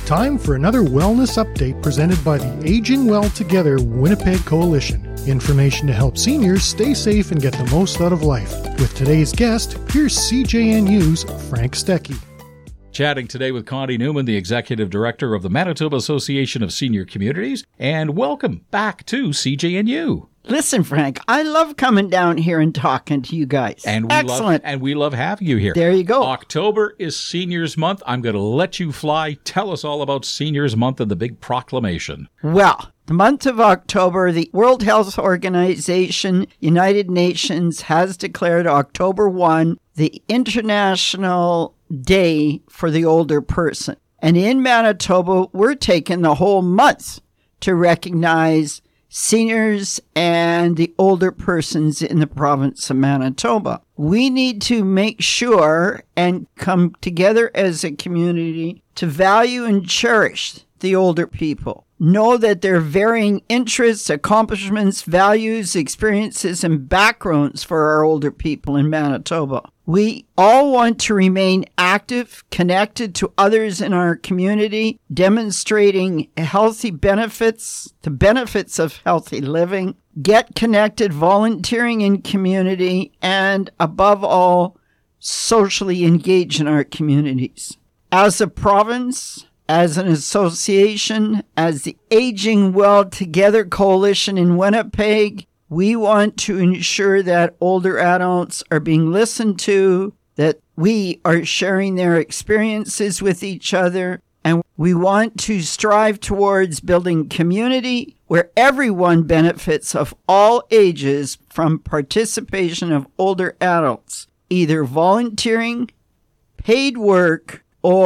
Time for another wellness update presented by the Aging Well Together Winnipeg Coalition. Information to help seniors stay safe and get the most out of life. With today's guest, here's CJNU's Frank Stecky. Chatting today with Connie Newman, the Executive Director of the Manitoba Association of Senior Communities, and welcome back to CJNU. Listen, Frank, I love coming down here and talking to you guys. Excellent. We love having you here. There you go. October is Seniors Month. I'm going to let you fly. Tell us all about Seniors Month and the big proclamation. Well, the month of October, the World Health Organization, United Nations, has declared October 1 the International Day for the Older Person. And in Manitoba, we're taking the whole month to recognize seniors and the older persons in the province of Manitoba. We need to make sure and come together as a community to value and cherish the older people. Know that their varying interests, accomplishments, values, experiences, and backgrounds for our older people in Manitoba. We all want to remain active, connected to others in our community, demonstrating healthy benefits, the benefits of healthy living, get connected, volunteering in community, and above all, socially engage in our communities. As a province, as an association, as the Aging Well Together Coalition in Winnipeg, we want to ensure that older adults are being listened to, that we are sharing their experiences with each other, and we want to strive towards building community where everyone benefits of all ages from participation of older adults, either volunteering, paid work,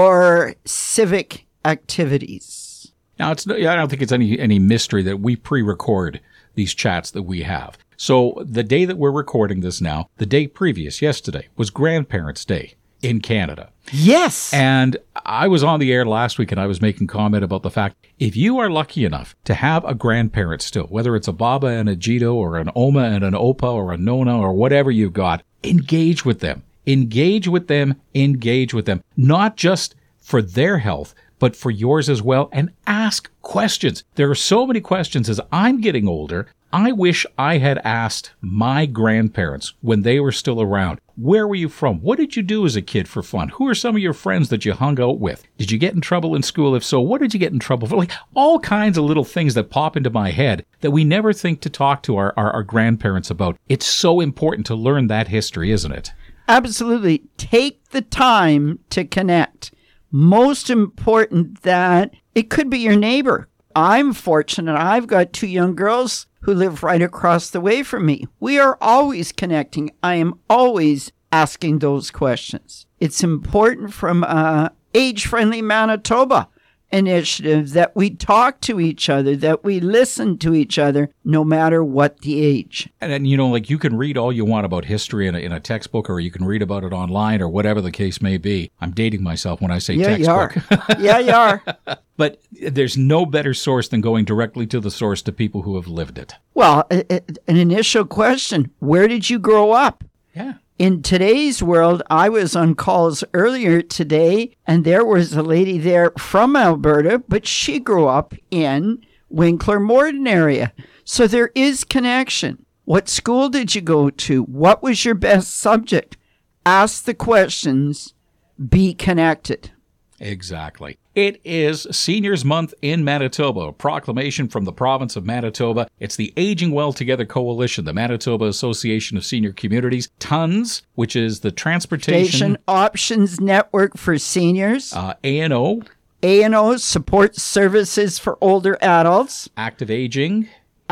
or civic activities. Now, I don't think it's any mystery that we pre-record these chats that we have. So the day that we're recording this now, the day previous, yesterday, was Grandparents' Day in Canada. Yes. And I was on the air last week and I was making comment about the fact, if you are lucky enough to have a grandparent still, whether it's a Baba and a Jito or an Oma and an Opa or a Nona or whatever you've got, engage with them. Engage with them. Engage with them. Not just for their health, but for yours as well, and ask questions. There are so many questions as I'm getting older. I wish I had asked my grandparents when they were still around, where were you from? What did you do as a kid for fun? Who are some of your friends that you hung out with? Did you get in trouble in school? If so, what did you get in trouble for? Like all kinds of little things that pop into my head that we never think to talk to our grandparents about. It's so important to learn that history, isn't it? Absolutely. Take the time to connect. Most important that it could be your neighbor. I'm fortunate. I've got 2 young girls who live right across the way from me. We are always connecting. I am always asking those questions. It's important from Age-Friendly Manitoba initiative that we talk to each other, that we listen to each other, no matter what the age. And you know, like you can read all you want about history in a textbook, or you can read about it online, or whatever the case may be. I'm dating myself when I say textbook. Yeah, you are. But there's no better source than going directly to the source, to people who have lived it. Well, an initial question, where did you grow up? Yeah. In today's world, I was on calls earlier today, and there was a lady there from Alberta, but she grew up in Winkler-Morden area. So there is connection. What school did you go to? What was your best subject? Ask the questions. Be connected. Exactly. It is Seniors Month in Manitoba, a proclamation from the province of Manitoba. It's the Aging Well Together Coalition, the Manitoba Association of Senior Communities, TONS, which is the Transportation Options Network for Seniors, ANO Support Services for Older Adults, Active Aging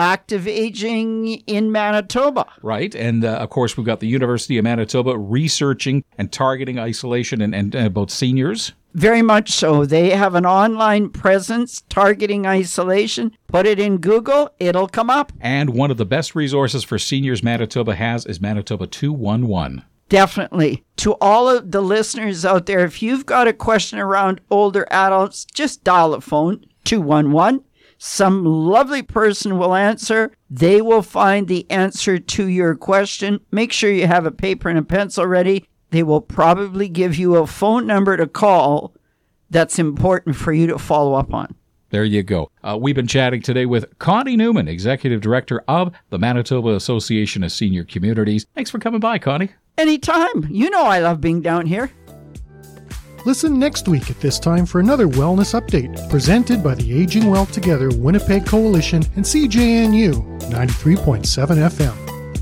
in Manitoba. Right. And, of course, we've got the University of Manitoba researching and targeting isolation and about seniors. Very much so. They have an online presence targeting isolation. Put it in Google, it'll come up. And one of the best resources for seniors Manitoba has is Manitoba 211. Definitely. To all of the listeners out there, if you've got a question around older adults, just dial the phone, 211. Some lovely person will answer. They will find the answer to your question. Make sure you have a paper and a pencil ready. They will probably give you a phone number to call that's important for you to follow up on. There you go. We've been chatting today with Connie Newman, Executive Director of the Manitoba Association of Senior Communities. Thanks for coming by, Connie. Anytime. You know I love being down here. Listen next week at this time for another wellness update presented by the Aging Well Together Winnipeg Coalition and CJNU 93.7 FM.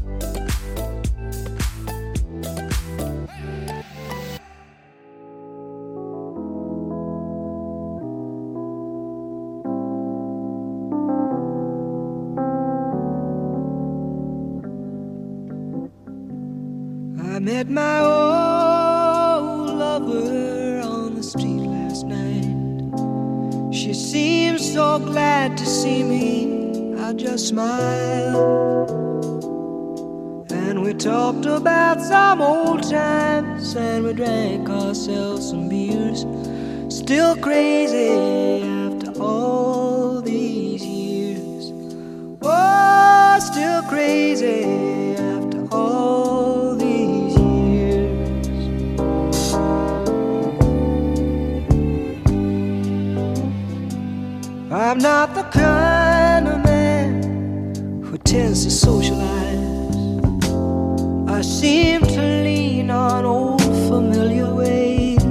I met my old lover on the street last night. She seemed so glad to see me, I just smiled. And we talked about some old times, and we drank ourselves some beers. Still crazy after all these years. Oh, still crazy after all these years. I'm not the kind of man who tends to socialize. I seem to lean on old familiar ways,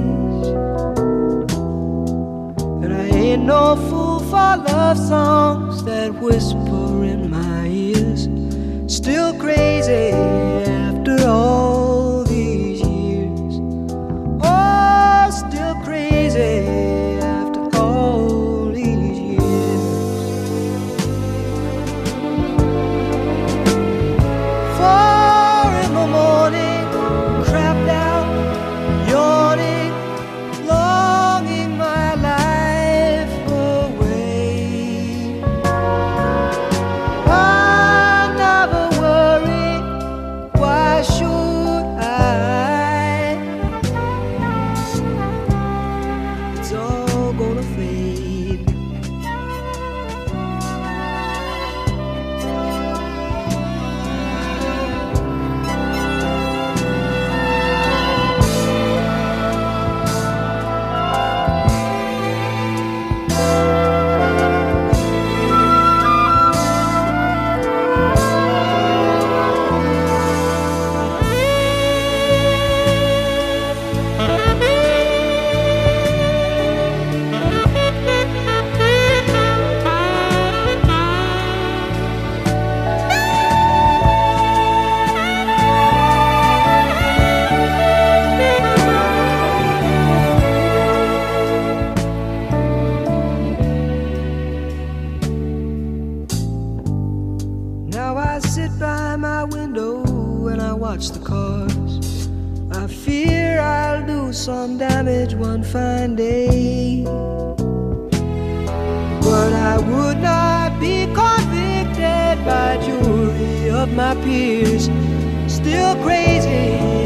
and I ain't no fool for love songs that whisper in my ears. Still crazy after all these years. Oh, still crazy after all these years. Four in the morning, crapped out, yawning, longing my life away. I never worry, why should I? It's all gonna fade. Now I sit by my window and I watch the cars. I fear I'll do some damage one fine day, but I would not be convicted by jury of my peers. Still crazy